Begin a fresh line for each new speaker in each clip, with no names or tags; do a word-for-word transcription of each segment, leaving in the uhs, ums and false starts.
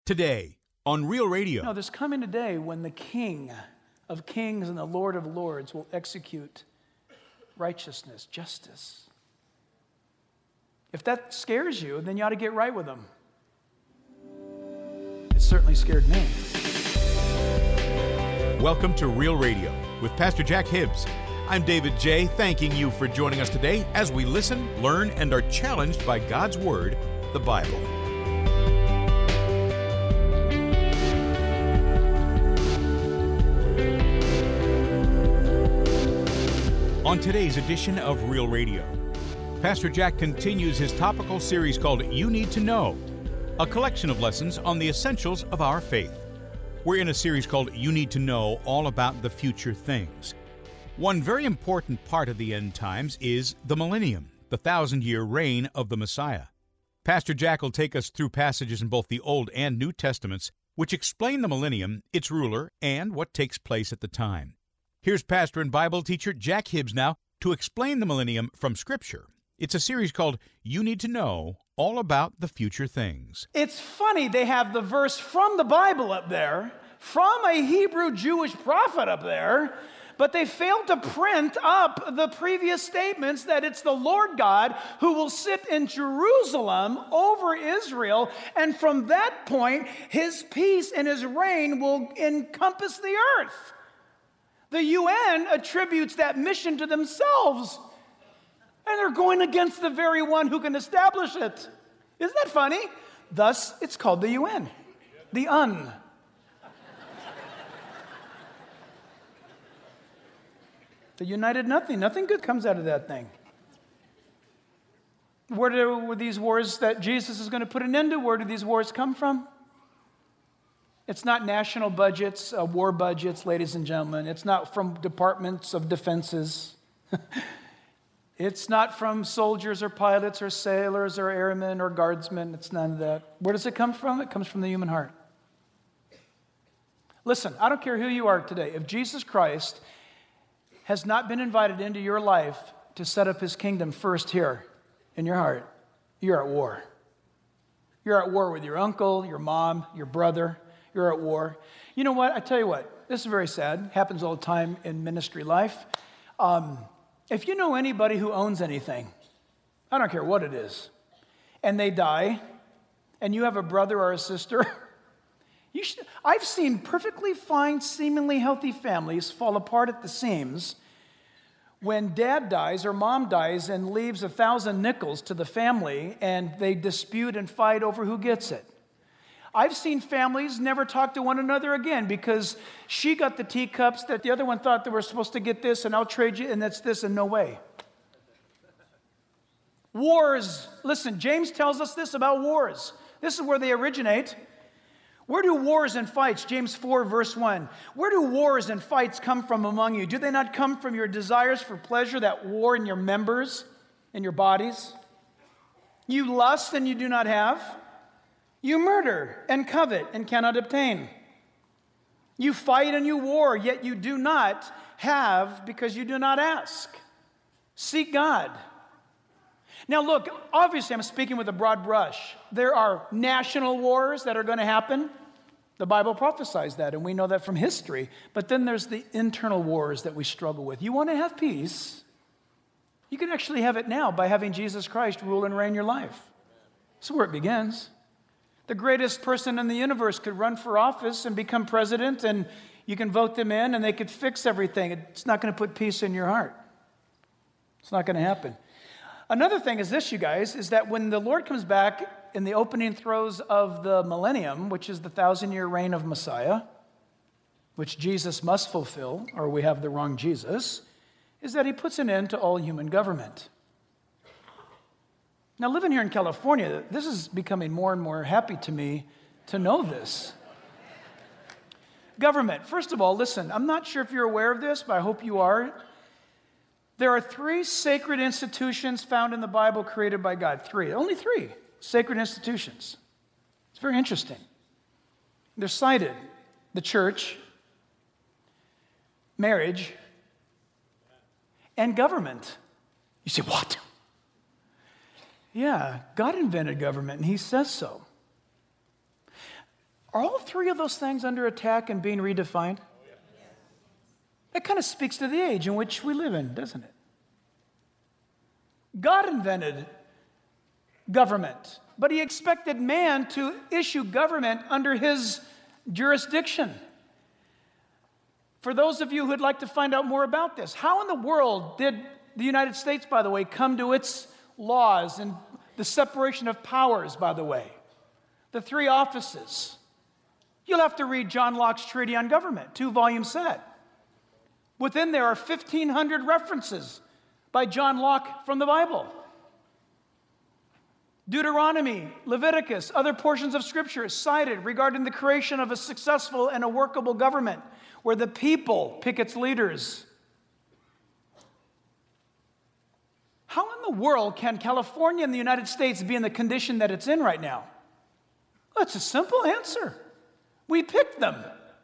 Today on Real Radio.
No, there's coming a day when the King of Kings and the Lord of Lords will execute righteousness, justice. If that scares you, then you ought to get right with him. It certainly scared me.
Welcome to Real Radio with Pastor Jack Hibbs. I'm David J., thanking you for joining us today as we listen, learn, and are challenged by God's Word, the Bible. On today's edition of Real Radio, Pastor Jack continues his topical series called You Need to Know, a collection of lessons on the essentials of our faith. We're in a series called You Need to Know, all about the future things. One very important part of the end times is the millennium, the thousand-year reign of the Messiah. Pastor Jack will take us through passages in both the Old and New Testaments which explain the millennium, its ruler, and what takes place at the time. Here's pastor and Bible teacher Jack Hibbs now to explain the millennium from Scripture. It's a series called You Need to Know, all about the future things.
It's funny they have the verse from the Bible up there, from a Hebrew Jewish prophet up there, but they failed to print up the previous statements that it's the Lord God who will sit in Jerusalem over Israel, and from that point, his peace and his reign will encompass the earth. The U N attributes that mission to themselves, and they're going against the very one who can establish it. Isn't that funny? Thus, it's called the U N, the Un. The United Nothing. Nothing good comes out of that thing. Where do were these wars that Jesus is going to put an end to? Where do these wars come from? It's not national budgets, uh, war budgets, ladies and gentlemen. It's not from departments of defenses. It's not from soldiers or pilots or sailors or airmen or guardsmen. It's none of that. Where does it come from? It comes from the human heart. Listen, I don't care who you are today. If Jesus Christ has not been invited into your life to set up his kingdom first here in your heart, you're at war. You're at war with your uncle, your mom, your brother. You're at war. You know what? I tell you what. This is very sad. Happens all the time in ministry life. Um, if you know anybody who owns anything, I don't care what it is, and they die, and you have a brother or a sister, you should, I've seen perfectly fine, seemingly healthy families fall apart at the seams when dad dies or mom dies and leaves a thousand nickels to the family, and they dispute and fight over who gets it. I've seen families never talk to one another again because she got the teacups that the other one thought they were supposed to get this, and I'll trade you, and that's this, and no way. Wars. Listen, James tells us this about wars. This is where they originate. Where do wars and fights, James four, verse one, where do wars and fights come from among you? Do they not come from your desires for pleasure that war in your members, in your bodies? You lust and you do not have. You murder and covet and cannot obtain. You fight and you war, yet you do not have because you do not ask. Seek God. Now look, obviously I'm speaking with a broad brush. There are national wars that are going to happen. The Bible prophesies that, and we know that from history. But then there's the internal wars that we struggle with. You want to have peace? You can actually have it now by having Jesus Christ rule and reign your life. This is where it begins. The greatest person in the universe could run for office and become president, and you can vote them in, and they could fix everything. It's not going to put peace in your heart. It's not going to happen. Another thing is this, you guys, is that when the Lord comes back in the opening throes of the millennium, which is the thousand-year reign of Messiah, which Jesus must fulfill, or we have the wrong Jesus, is that he puts an end to all human government. Now, living here in California, this is becoming more and more happy to me to know this. Government. First of all, listen, I'm not sure if you're aware of this, but I hope you are. There are three sacred institutions found in the Bible created by God. Three. Only three sacred institutions. It's very interesting. They're cited. The church, marriage, and government. You say, what? Yeah, God invented government, and he says so. Are all three of those things under attack and being redefined? That kind of speaks to the age in which we live in, doesn't it? God invented government, but he expected man to issue government under his jurisdiction. For those of you who'd like to find out more about this, how in the world did the United States, by the way, come to its laws and the separation of powers, by the way? The three offices. You'll have to read John Locke's Treatise on Government, two-volume set. Within there are fifteen hundred references by John Locke from the Bible. Deuteronomy, Leviticus, other portions of Scripture cited regarding the creation of a successful and a workable government where the people pick its leaders. How in the world can California and the United States be in the condition that it's in right now? Well, it's a simple answer. We picked them.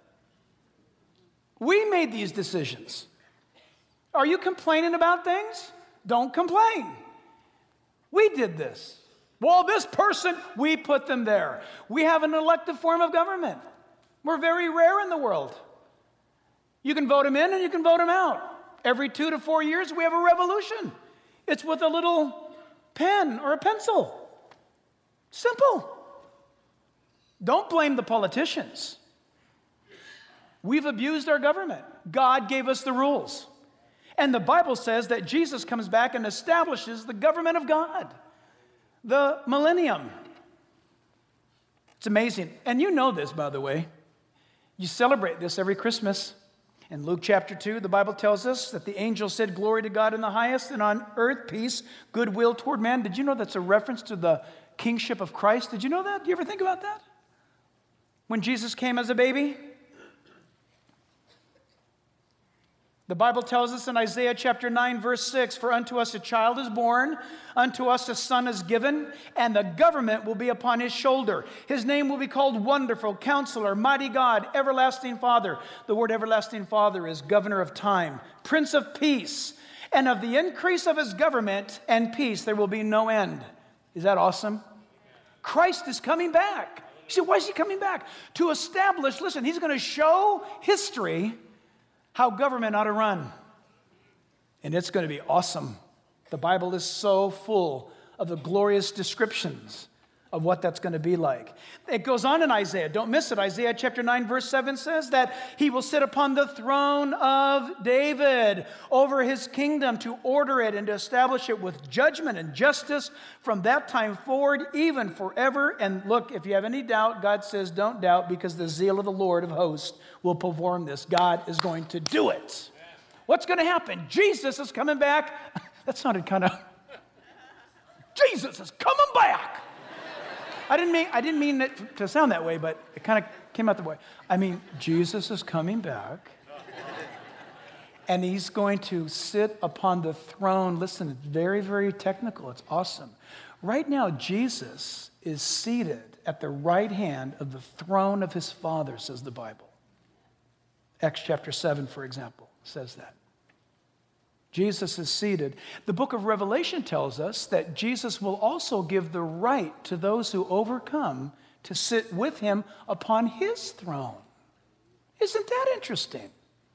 We made these decisions. Are you complaining about things? Don't complain. We did this. Well, this person, we put them there. We have an elective form of government. We're very rare in the world. You can vote them in and you can vote them out. Every two to four years, we have a revolution. It's with a little pen or a pencil. Simple. Don't blame the politicians. We've abused our government. God gave us the rules. And the Bible says that Jesus comes back and establishes the government of God, the millennium. It's amazing. And you know this, by the way. You celebrate this every Christmas. In Luke chapter two, the Bible tells us that the angel said, "Glory to God in the highest, and on earth peace, goodwill toward man." Did you know that's a reference to the kingship of Christ? Did you know that? Do you ever think about that? When Jesus came as a baby? The Bible tells us in Isaiah chapter nine, verse six, "For unto us a child is born, unto us a son is given, and the government will be upon his shoulder. His name will be called Wonderful, Counselor, Mighty God, Everlasting Father." The word everlasting Father is governor of time, Prince of Peace. "And of the increase of his government and peace there will be no end." Is that awesome? Christ is coming back. You say, why is he coming back? To establish, listen, he's going to show history how government ought to run. And it's going to be awesome. The Bible is so full of the glorious descriptions of what that's going to be like. It goes on in Isaiah. Don't miss it. Isaiah chapter nine, verse seven says that he will sit upon the throne of David over his kingdom to order it and to establish it with judgment and justice from that time forward, even forever. And look, if you have any doubt, God says, don't doubt, because the zeal of the Lord of hosts will perform this. God is going to do it. What's going to happen? Jesus is coming back. That sounded kind of... Jesus is coming back. I didn't mean I didn't mean it to sound that way, but it kind of came out the way. I mean, Jesus is coming back, and he's going to sit upon the throne. Listen, it's very, very technical. It's awesome. Right now, Jesus is seated at the right hand of the throne of his Father, says the Bible. Acts chapter seven, for example, says that. Jesus is seated. The book of Revelation tells us that Jesus will also give the right to those who overcome to sit with him upon his throne. Isn't that interesting?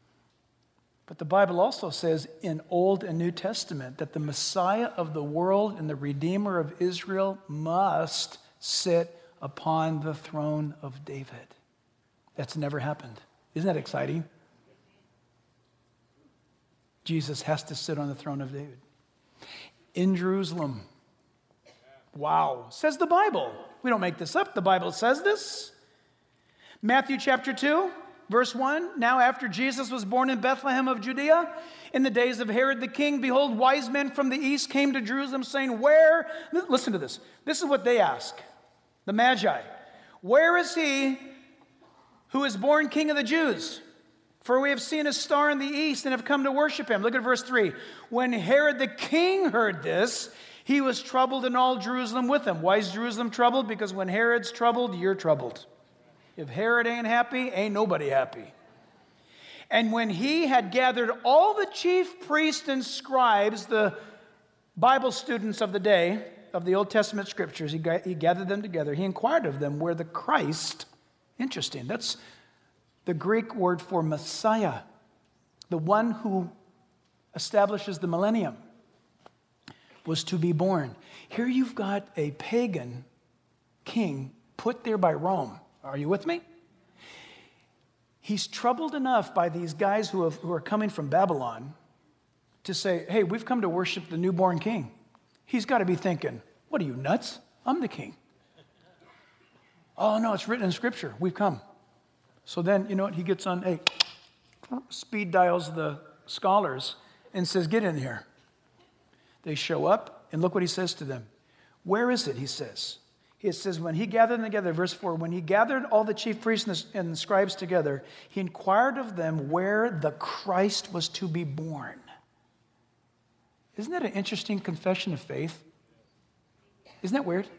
But the Bible also says in Old and New Testament that the Messiah of the world and the Redeemer of Israel must sit upon the throne of David. That's never happened. Isn't that exciting? Jesus has to sit on the throne of David. In Jerusalem. Wow. Says the Bible. We don't make this up. The Bible says this. Matthew chapter two, verse one. "Now after Jesus was born in Bethlehem of Judea, in the days of Herod the king, behold, wise men from the east came to Jerusalem, saying, where..." Listen to this. This is what they ask. The Magi. "Where is he who is born King of the Jews? For we have seen a star in the east and have come to worship him." Look at verse three. "When Herod the king heard this, he was troubled, and all Jerusalem with him." Why is Jerusalem troubled? Because when Herod's troubled, you're troubled. If Herod ain't happy, ain't nobody happy. "And when he had gathered all the chief priests and scribes," the Bible students of the day, of the Old Testament scriptures, he gathered them together. "He inquired of them where the Christ Interesting. That's the Greek word for Messiah, the one who establishes the millennium, was to be born. Here you've got a pagan king put there by Rome. Are you with me? He's troubled enough by these guys who, have, who are coming from Babylon to say, hey, we've come to worship the newborn king. He's got to be thinking, what are you, nuts? I'm the king. Oh, no, it's written in Scripture. We've come. So then, you know what? He gets on, hey, speed dials the scholars and says, get in here. They show up, and look what he says to them. Where is it, he says. It says, when he gathered them together, verse four, when he gathered all the chief priests and the, and the scribes together, he inquired of them where the Christ was to be born. Isn't that an interesting confession of faith? Isn't that weird?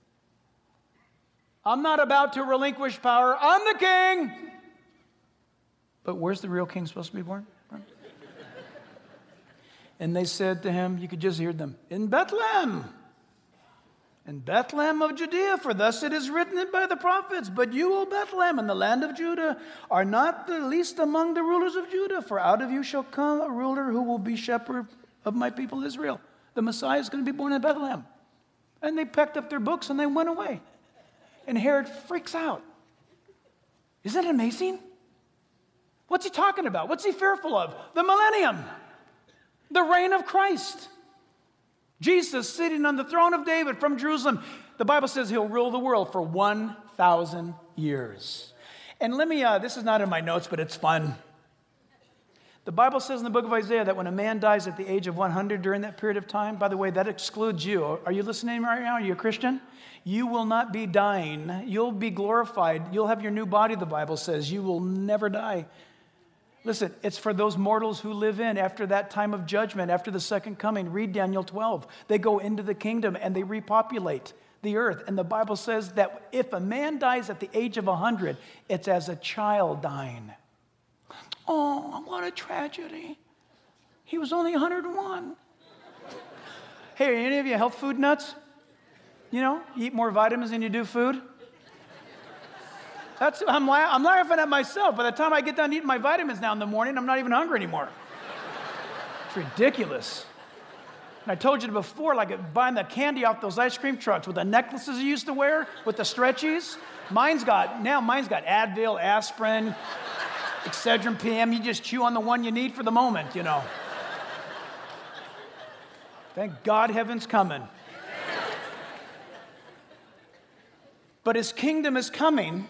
I'm not about to relinquish power. I'm the king. But where's the real king supposed to be born? And they said to him, you could just hear them, in Bethlehem. In Bethlehem of Judea, for thus it is written by the prophets, but you, O Bethlehem, in the land of Judah, are not the least among the rulers of Judah, for out of you shall come a ruler who will be shepherd of my people Israel. The Messiah is going to be born in Bethlehem. And they packed up their books and they went away. And Herod freaks out. Isn't that amazing? What's he talking about? What's he fearful of? The millennium, the reign of Christ. Jesus sitting on the throne of David from Jerusalem. The Bible says he'll rule the world for one thousand years. And let me, uh, this is not in my notes, but it's fun. The Bible says in the book of Isaiah that when a man dies at the age of one hundred during that period of time, by the way, that excludes you. Are you listening right now? Are you a Christian? You will not be dying. You'll be glorified. You'll have your new body, the Bible says. You will never die. Listen, it's for those mortals who live in after that time of judgment, after the second coming. Read Daniel twelve. They go into the kingdom and they repopulate the earth. And the Bible says that if a man dies at the age of one hundred, it's as a child dying. Oh, what a tragedy. He was only one hundred one. Hey, are any of you health food nuts? You know, you eat more vitamins than you do food? That's, I'm, la- I'm laughing at myself. By the time I get done eating my vitamins now in the morning, I'm not even hungry anymore. It's ridiculous. And I told you before, like buying the candy off those ice cream trucks with the necklaces you used to wear, with the stretchies. Mine's got, now mine's got Advil, aspirin, Excedrin P M. You just chew on the one you need for the moment, you know. Thank God heaven's coming. But his kingdom is coming.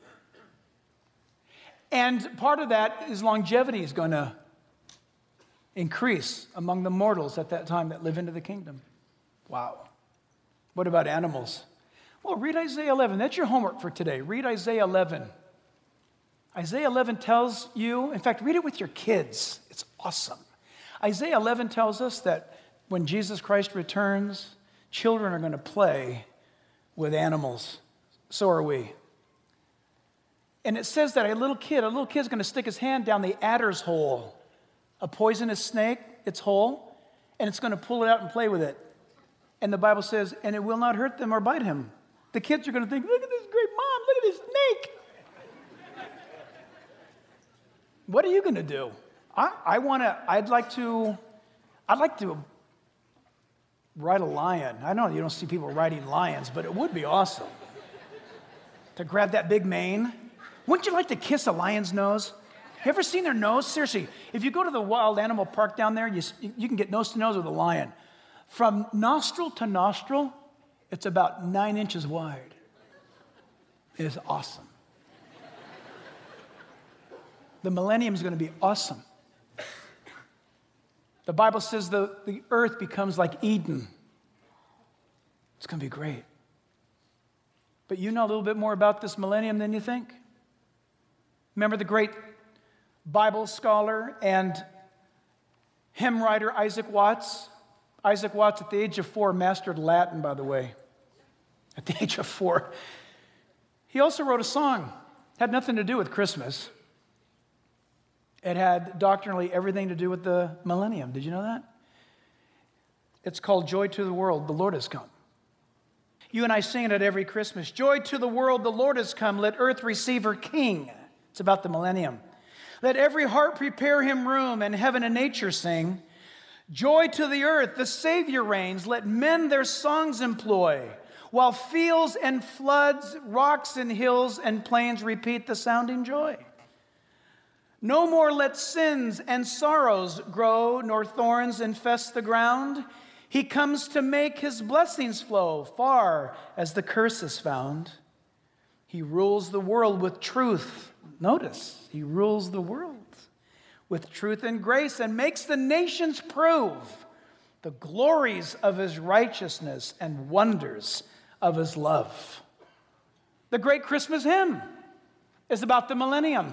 And part of that is longevity is going to increase among the mortals at that time that live into the kingdom. Wow. What about animals? Well, read Isaiah eleven. That's your homework for today. Read Isaiah eleven. Isaiah eleven tells you, in fact, read it with your kids. It's awesome. Isaiah eleven tells us that when Jesus Christ returns, children are going to play with animals. So are we. And it says that a little kid, a little kid's going to stick his hand down the adder's hole, a poisonous snake, its hole, and it's going to pull it out and play with it. And the Bible says, and it will not hurt them or bite him. The kids are going to think, look at this great mom, look at this snake. What are you going to do? I, I want to, I'd like to, I'd like to ride a lion. I know you don't see people riding lions, but it would be awesome to grab that big mane. Wouldn't you like to kiss a lion's nose? You ever seen their nose? Seriously, if you go to the wild animal park down there, you, you can get nose to nose with a lion. From nostril to nostril, it's about nine inches wide. It is awesome. The millennium is going to be awesome. The Bible says the, the earth becomes like Eden. It's going to be great. But you know a little bit more about this millennium than you think. Remember the great Bible scholar and hymn writer Isaac Watts? Isaac Watts, at the age of four, mastered Latin, by the way. At the age of four. He also wrote a song. It had nothing to do with Christmas. It had doctrinally everything to do with the millennium. Did you know that? It's called Joy to the World, the Lord has come. You and I sing it at every Christmas. Joy to the world, the Lord has come. Let earth receive her King. It's about the millennium. Let every heart prepare him room, and heaven and nature sing. Joy to the earth, the Savior reigns. Let men their songs employ, while fields and floods, rocks and hills and plains repeat the sounding joy. No more let sins and sorrows grow, nor thorns infest the ground. He comes to make his blessings flow far as the curse is found. He rules the world with truth. Notice, he rules the world with truth and grace and makes the nations prove the glories of his righteousness and wonders of his love. The great Christmas hymn is about the millennium.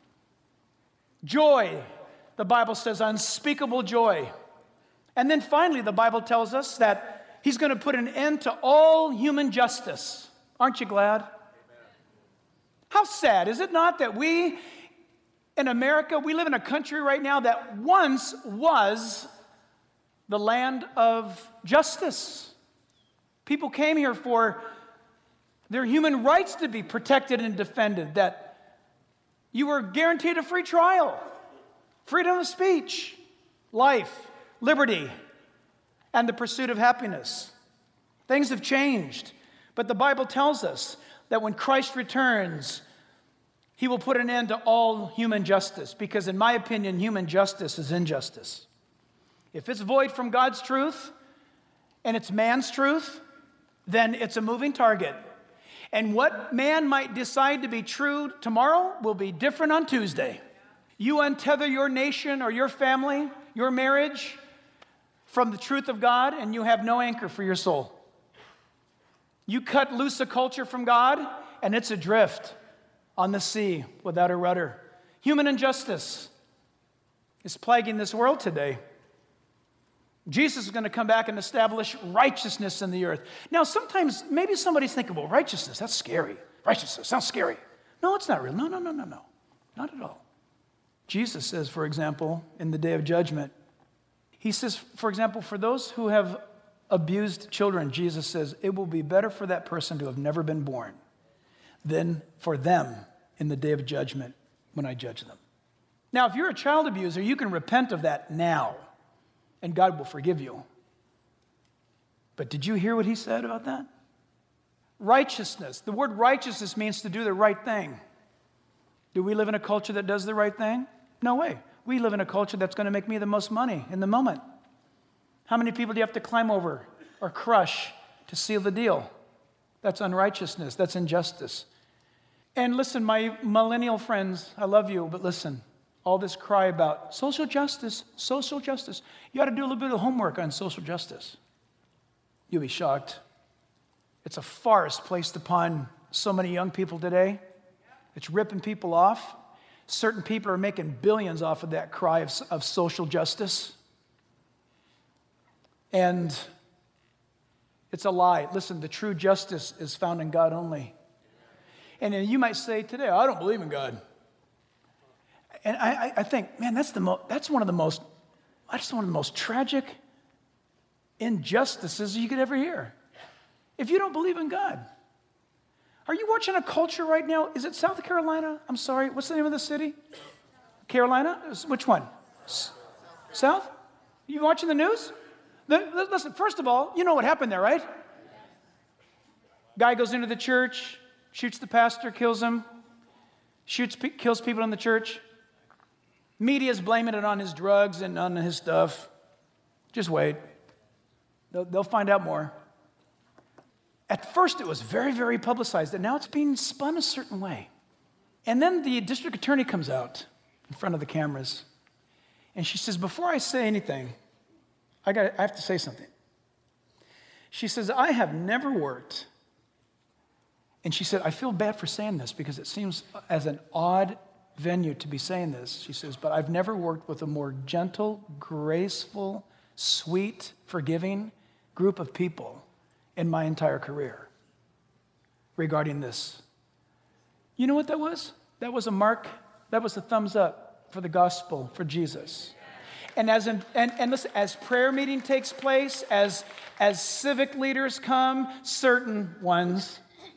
Joy, the Bible says, unspeakable joy. And then finally, the Bible tells us that he's going to put an end to all human justice. Aren't you glad? Amen. How sad, is it not, that we in America, we live in a country right now that once was the land of justice. People came here for their human rights to be protected and defended, that you were guaranteed a free trial, freedom of speech, life, liberty, and the pursuit of happiness. Things have changed, but the Bible tells us that when Christ returns, he will put an end to all human justice, because in my opinion, human justice is injustice. If it's void from God's truth and it's man's truth, then it's a moving target. And what man might decide to be true tomorrow will be different on Tuesday. You untether your nation or your family, your marriage, from the truth of God, and you have no anchor for your soul. You cut loose a culture from God, and it's adrift on the sea without a rudder. Human injustice is plaguing this world today. Jesus is going to come back and establish righteousness in the earth. Now, sometimes, maybe somebody's thinking, well, righteousness, that's scary. Righteousness sounds scary. No, it's not real. No, no, no, no, no. Not at all. Jesus says, for example, in the day of judgment, he says, for example, for those who have abused children, Jesus says, it will be better for that person to have never been born than for them in the day of judgment when I judge them. Now, if you're a child abuser, you can repent of that now, and God will forgive you. But did you hear what he said about that? Righteousness. The word righteousness means to do the right thing. Do we live in a culture that does the right thing? No way. We live in a culture that's going to make me the most money in the moment. How many people do you have to climb over or crush to seal the deal? That's unrighteousness. That's injustice. And listen, my millennial friends, I love you, but listen, all this cry about social justice, social justice, you ought to do a little bit of homework on social justice. You'll be shocked. It's a farce placed upon so many young people today. It's ripping people off. Certain people are making billions off of that cry of, of social justice. And it's a lie. Listen, the true justice is found in God only. And then you might say today, I don't believe in God. And I, I think, man, that's the mo- that's one of the most that's one of the most tragic injustices you could ever hear. If you don't believe in God. Are you watching a culture right now? Is it South Carolina? I'm sorry. What's the name of the city? Carolina? Which one? S- South? You watching the news? The, listen, first of all, you know what happened there, right? Guy goes into the church, shoots the pastor, kills him, shoots, kills people in the church. Media's blaming it on his drugs and on his stuff. Just wait. They'll, they'll find out more. At first, it was very, very publicized, and now it's being spun a certain way. And then the district attorney comes out in front of the cameras, and she says, before I say anything, I got I have to say something. She says, I have never worked, and she said, I feel bad for saying this because it seems as an odd venue to be saying this. She says, but I've never worked with a more gentle, graceful, sweet, forgiving group of people in my entire career regarding this. You know what that was? That was a mark, that was a thumbs up for the gospel, for Jesus. and as in, and, and listen, as prayer meeting takes place, as as civic leaders come, certain ones,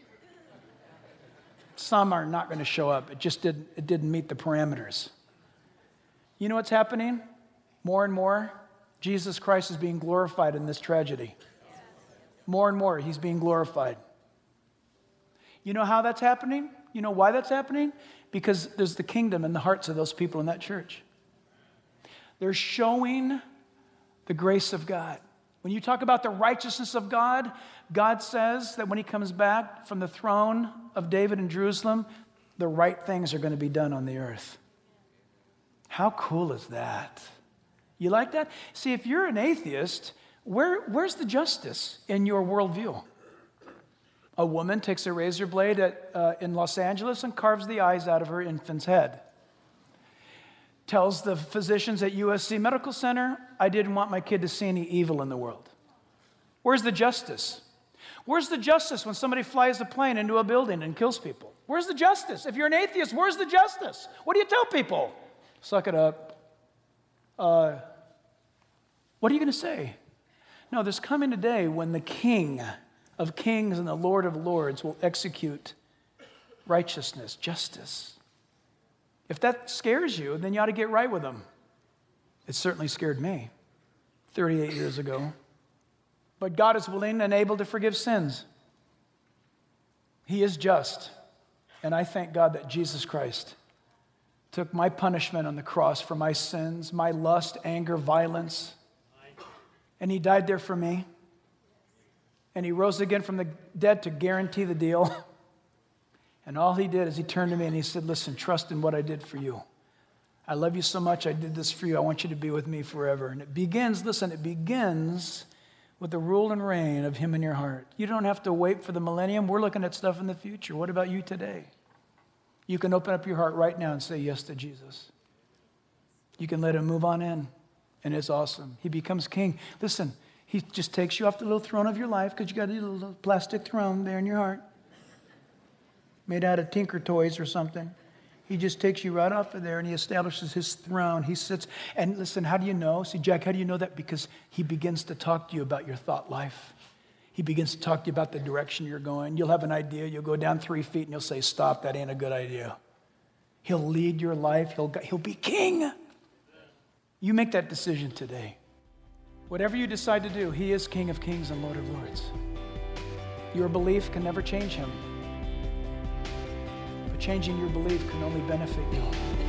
some are not going to show up. It just didn't it didn't meet the parameters. You know what's happening? More and more, Jesus Christ is being glorified in this tragedy. More and more, he's being glorified. You know how that's happening? You know why that's happening? Because there's the kingdom in the hearts of those people in that church. They're showing the grace of God. When you talk about the righteousness of God, God says that when he comes back from the throne of David in Jerusalem, the right things are going to be done on the earth. How cool is that? You like that? See, if you're an atheist, where, where's the justice in your worldview? A woman takes a razor blade at, uh, in Los Angeles and carves the eyes out of her infant's head. Tells the physicians at U S C Medical Center, I didn't want my kid to see any evil in the world. Where's the justice? Where's the justice when somebody flies a plane into a building and kills people? Where's the justice? If you're an atheist, where's the justice? What do you tell people? Suck it up. Uh, what are you going to say? No, there's coming a day when the King of kings and the Lord of lords will execute righteousness, justice. If that scares you, then you ought to get right with him. It certainly scared me thirty-eight years ago. But God is willing and able to forgive sins. He is just. And I thank God that Jesus Christ took my punishment on the cross for my sins, my lust, anger, violence. And he died there for me. And he rose again from the dead to guarantee the deal. And all he did is he turned to me and he said, listen, trust in what I did for you. I love you so much, I did this for you. I want you to be with me forever. And it begins, listen, it begins with the rule and reign of him in your heart. You don't have to wait for the millennium. We're looking at stuff in the future. What about you today? You can open up your heart right now and say yes to Jesus. You can let him move on in, and it's awesome. He becomes king. Listen, he just takes you off the little throne of your life because you got a little plastic throne there in your heart, made out of Tinker Toys or something. He just takes you right off of there and he establishes his throne. He sits, and listen, how do you know? See, Jack, how do you know that? Because he begins to talk to you about your thought life. He begins to talk to you about the direction you're going. You'll have an idea. You'll go down three feet and you'll say, stop, that ain't a good idea. He'll lead your life. He'll, he'll be king. You make that decision today. Whatever you decide to do, he is King of kings and Lord of lords. Your belief can never change him. But changing your belief can only benefit you.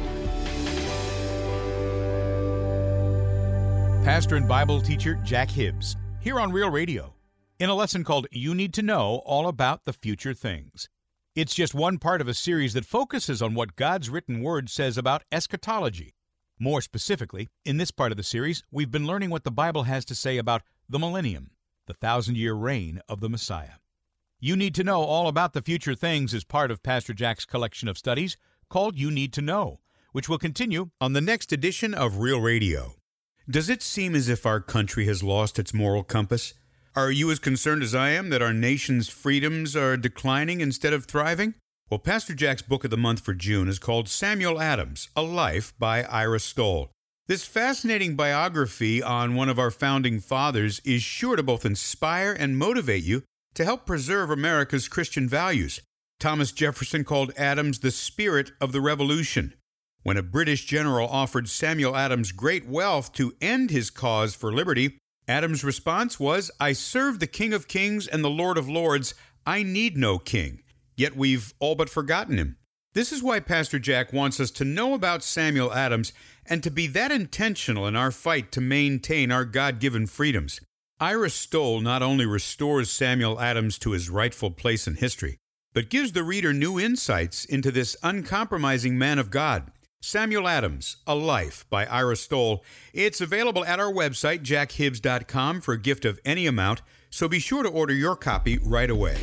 Pastor and Bible teacher Jack Hibbs, here on Real Radio, in a lesson called You Need to Know All About the Future Things. It's just one part of a series that focuses on what God's written word says about eschatology. More specifically, in this part of the series, we've been learning what the Bible has to say about the millennium, the thousand-year reign of the Messiah. You Need to Know All About the Future Things is part of Pastor Jack's collection of studies called You Need to Know, which will continue on the next edition of Real Radio. Does it seem as if our country has lost its moral compass? Are you as concerned as I am that our nation's freedoms are declining instead of thriving? Well, Pastor Jack's book of the month for June is called Samuel Adams, A Life by Ira Stoll. This fascinating biography on one of our founding fathers is sure to both inspire and motivate you to help preserve America's Christian values. Thomas Jefferson called Adams the spirit of the Revolution. When a British general offered Samuel Adams great wealth to end his cause for liberty, Adams' response was, I serve the King of Kings and the Lord of Lords. I need no king. Yet we've all but forgotten him. This is why Pastor Jack wants us to know about Samuel Adams and to be that intentional in our fight to maintain our God-given freedoms. Ira Stoll not only restores Samuel Adams to his rightful place in history, but gives the reader new insights into this uncompromising man of God. Samuel Adams, A Life by Ira Stoll. It's available at our website, jack hibbs dot com, for a gift of any amount, so be sure to order your copy right away.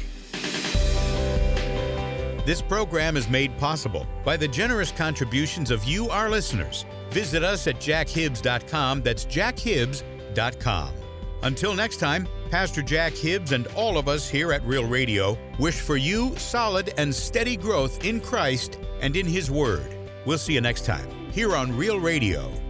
This program is made possible by the generous contributions of you, our listeners. Visit us at jack hibbs dot com. That's jack hibbs dot com. Until next time, Pastor Jack Hibbs and all of us here at Real Radio wish for you solid and steady growth in Christ and in His Word. We'll see you next time here on Real Radio.